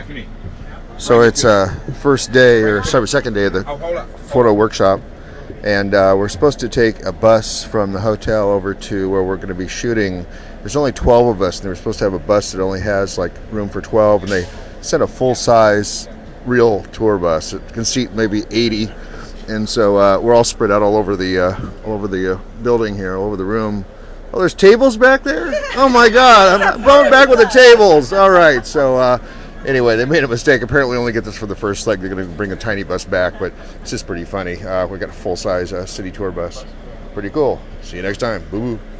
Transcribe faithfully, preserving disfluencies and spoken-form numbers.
So it's uh, first day, or sorry, second day of the photo workshop, and uh, we're supposed to take a bus from the hotel over to where we're going to be shooting. There's only twelve of us, and they were supposed to have a bus that only has like room for twelve, and they sent a full-size real tour bus. It can seat maybe eighty, and so uh, we're all spread out all over the uh, all over the uh, building here, all over the room. Oh, there's tables back there? Oh my God, I'm going back with the tables. All right, so. Uh, Anyway, they made a mistake. Apparently, we only get this for the first leg. They're going to bring a tiny bus back, but it's just pretty funny. Uh, we got a full-size uh, city tour bus. Pretty cool. See you next time. Boo-boo.